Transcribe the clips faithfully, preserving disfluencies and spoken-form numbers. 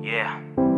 Yeah.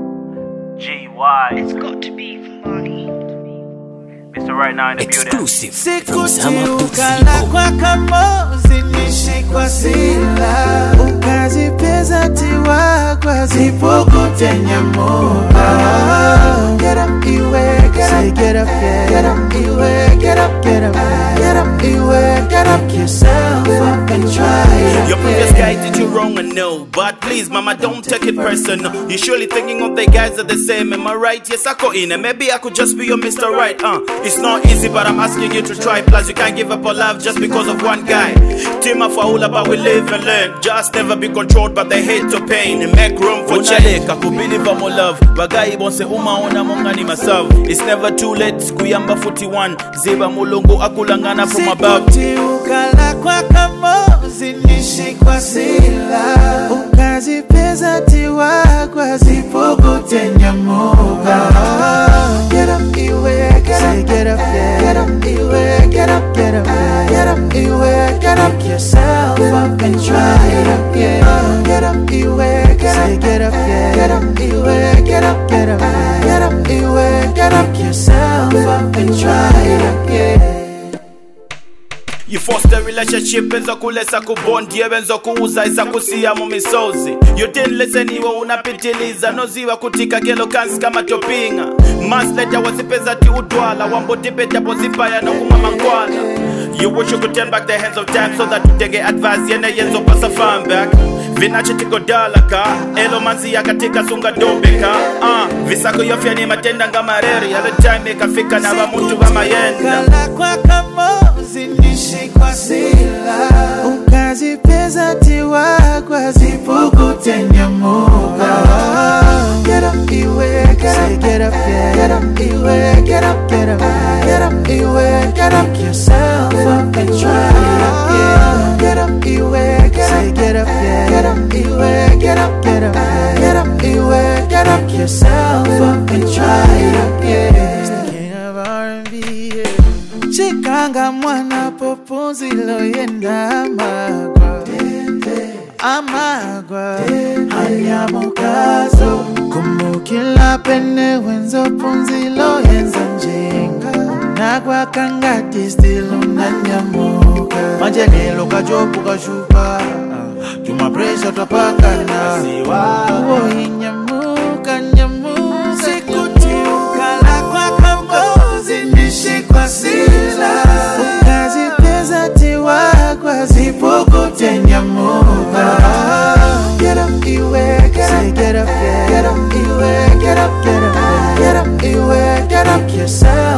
G Y. It's got to be funny. Mister Right Now in the Exclusive building. from Zama Ukala kwa kamozi nishi kwa sila ukazipeza tiwa kwa zipokote nyamora. Get up, iwe, get up, get up, get up, iwe, get up, get up, get up, iwe, get up yourself up and try it. Your previous guy did you wrong, I know, but please, mama, don't take it personal. You surely thinking of the guys are the same, am I right? Yes, I got in, and maybe I could just be your Mister Right. Uh, it's not easy, but I'm asking you to try. Plus, you can't give up on love just because of one guy. Team up for all about we live and learn. Just never be controlled by the hate to pain and make room for change. I could believe I'm more love. Bagai won't say uma ona mongani myself. It's never too late. Kuyamba forty-one. Zeba mulongo akulangana from above. Ukala kwa kamozi nishi kwa sila ukazipeza tiwa kwa zipokote nyamoga. Get up, iwe, get up, get up, get up, iwe, get up, get up, get up, iwe, get up yourself up and try it up, yeah. Get up, iwe, get up, get up, get up, iwe, get up, get up, get up, iwe, get up yourself up and try it up, yeah. You foster relationship enzo kulesa kubondi enzo kuuza isa kusia mumisozi. You didn't listen, iwe unapitiliza noziwa kutika gelo kansi kama topinga. Months later wasipeza ti udwala wambo dipeta pozipaya na kuma mangwala. You wish you could turn back the hands of time so that you take advice yene yenzo pasa fan back. Vinache tiko dalaka elo manzi yakatika sunga dobeka. Ah, uh, visako yofya ni matenda ngamareri at the time ikafika na wa mtu wa mayenda. Ukala kwa kamozi nishi kwa sila ukazipeza tiwa kwa zipokote nyamoga. Get up, iwe, get up, get up, get up, iwe, get up, get up, get up, iwe, get up yourself up and try it up, yeah. Get up, iwe, get up, get up, get up, iwe, get up, get up, get up, iwe, get up yourself up and try it up, yeah. It's the king of R and B, yeah. Chikanga mwana poponzi loyenda amagwa amagwa anyamukazo kumbukila pene wenzo punzi loyenza njenga nagwa kangati still unanyamuka majelelo kajopu kashupa juma presha tapakana uo inyamuka nyamuka sikuti ukala kwa kambozi nishi kwa sila ukazipeza tiwa kwa zipokote nyamuka. Get up, iwe, get up, get up, get up, iwe, get up, get up, get up, iwe, get up yourself